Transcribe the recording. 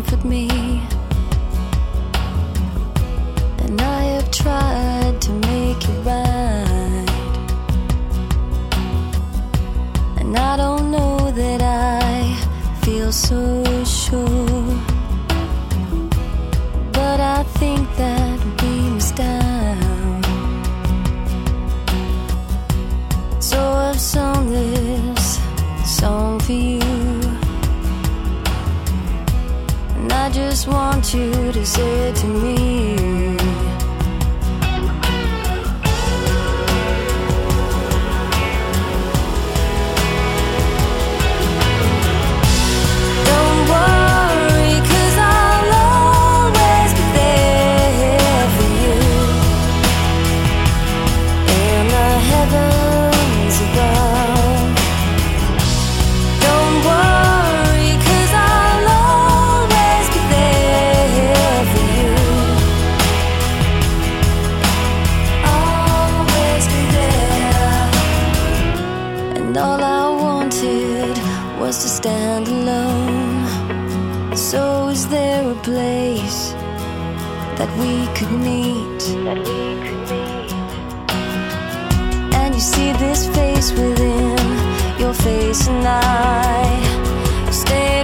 comfort me, and I have tried to make it right. And I don't know that I feel so sure, but I think that we missed out. So I've sung this song for you, and I just want you to say it to me. And all I wanted was to stand alone. So is there a place that we could meet? And you see this face within your face, and I stay